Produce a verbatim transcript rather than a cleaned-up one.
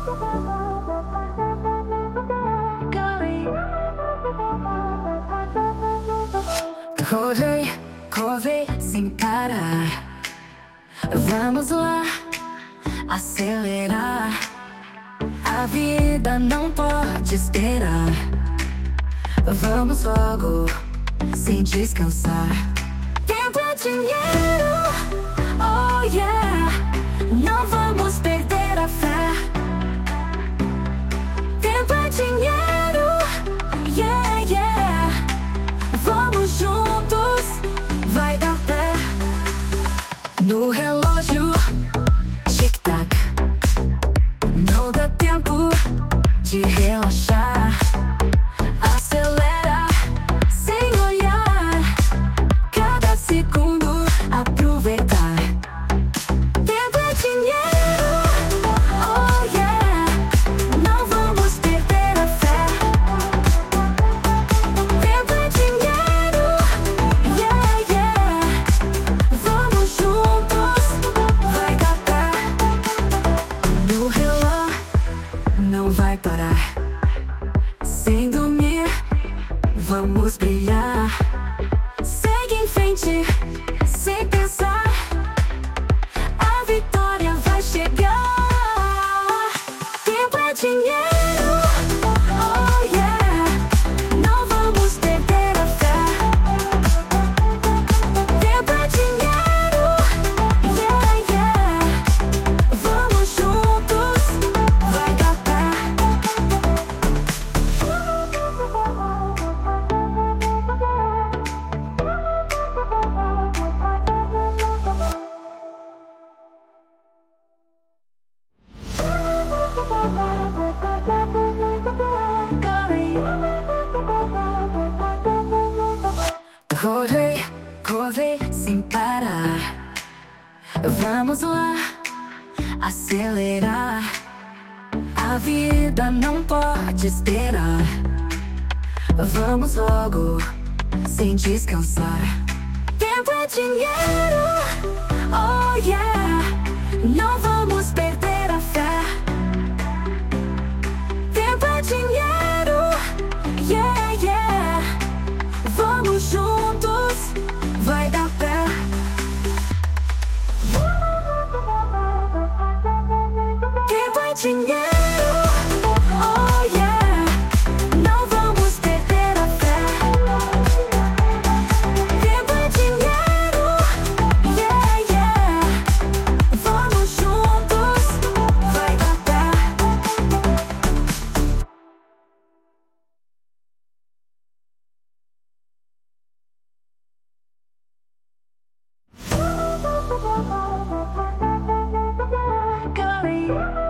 Corre, corre sem parar. Vamos lá, acelerar. A vida não pode esperar. Vamos logo, sem descansar. Tempo é dinheiro, oh yeah. Não vamos perder a fé. Tempo é dinheiro, yeah, yeah. Vamos juntos, vai dar pé. No relógio, tic-tac. Não dá tempo de relaxar. Acelera, sem olhar. Cada segundo, aproveitar. Tempo é dinheiro, oh yeah. Não vamos perder a fé. Tempo é dinheiro, yeah, yeah. Vamos juntos, vai dar pé. No relógio, não vai parar. Sem dormir, vamos brilhar. Segue em frente, sem pensar. A vitória vai chegar. Tempo é dinheiro, oh yeah. Não vamos perder a fé. Tempo é dinheiro, yeah, yeah. Vamos juntos, vai dar pé. Corre, corre sem parar. Vamos lá, acelerar. A vida não pode esperar. Vamos logo, sem descansar. Tempo é dinheiro, oh yeah. Não vamos perder a fé. Tempo é dinheiro, yeah, yeah. Vamos juntos, vai dar pé. Tempo é dinheiro, oh yeah. Não vamos perder a fé. Tempo é dinheiro, yeah, yeah. Vamos juntos, vai dar pé. Corre.